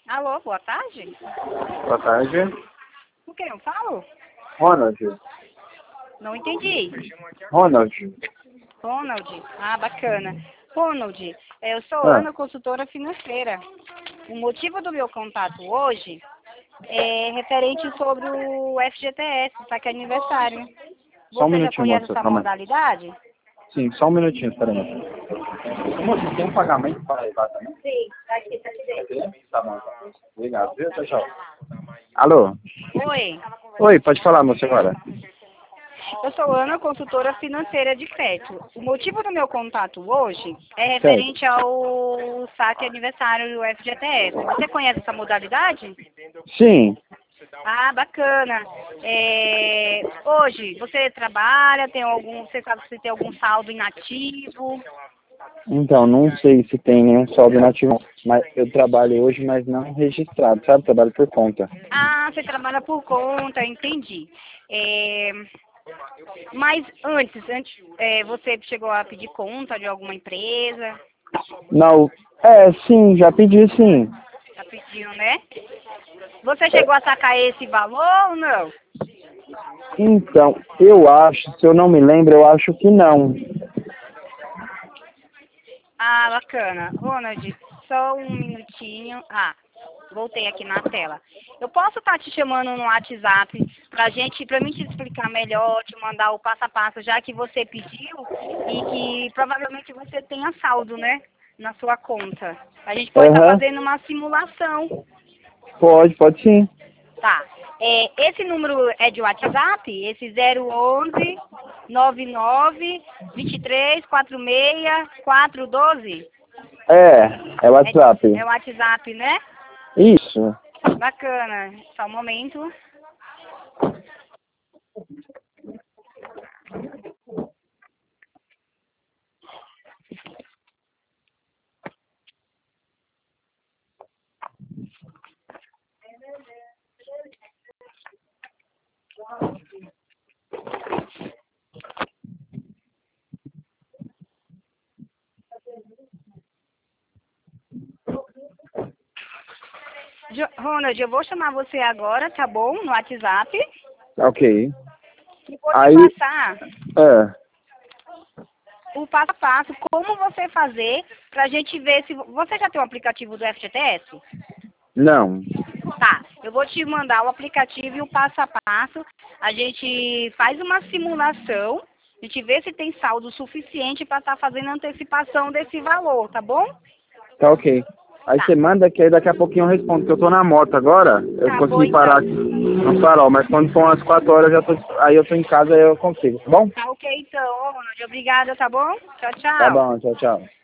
Alô, boa tarde? Boa tarde. Com quem eu falo? Ronald. Não entendi. Ronald. Ronald. Ah, bacana. Ronald, eu sou Ah. Ana, consultora financeira. O motivo do meu contato hoje é referente sobre o FGTS, tá, que é aniversário. Só um Você já minutinho, conhece moça. essa Calma aí. modalidade? Sim, só um minutinho, espera aí. Moça, tem um pagamento para levar também? Sim, tá aqui dentro. Tá bom. Obrigado. Viu? Tchau, tchau. Alô? Oi, Oi, pode falar, moça, agora. eu sou Ana, consultora financeira de crédito. O motivo do meu contato hoje é Certo. referente ao saque aniversário do FGTS. Você conhece essa modalidade? Sim. Ah, bacana. Hoje, você trabalha, você sabe se tem algum saldo inativo? Então, não sei se tem nenhum saldo nativo, mas eu trabalho hoje, mas não registrado, sabe? Trabalho por conta. Ah, você trabalha por conta, entendi. É, mas você chegou a pedir conta de alguma empresa? Não, sim, já pedi, sim. Já pediu, né? Você chegou a sacar esse valor ou não? Então, eu acho, se eu não me lembro, eu acho que não. Ah, bacana. Ronald, só um minutinho. Ah, voltei aqui na tela. Eu posso estar te chamando no WhatsApp pra mim te explicar melhor, te mandar o passo a passo, já que você pediu e que provavelmente você tenha saldo, né? Na sua conta. A gente pode estar Aham, fazendo uma simulação. pode sim. Tá. Esse número é de WhatsApp? Esse 011 99 23 46 412? É WhatsApp. É o WhatsApp, né? Isso. Bacana. Só um momento. Ronald, eu vou chamar você agora, tá bom? No WhatsApp. Ok. E vou te Aí, passar o passo a passo, como você fazer, pra gente ver se... Você já tem o aplicativo do FGTS? não. Tá, eu vou te mandar o aplicativo e o passo a passo. A gente faz uma simulação, a gente vê se tem saldo suficiente para estar fazendo a antecipação desse valor, tá bom? Tá ok. Aí Tá, você manda que aí daqui a pouquinho eu respondo, porque eu tô na moto agora, eu tá bom consegui parar então. aqui no farol, mas quando for umas 4 horas aí eu tô em casa aí eu consigo, tá bom? Tá ok então, Ronald. Obrigada, tá bom? Tchau, Tá tchau. bom, tchau, tchau.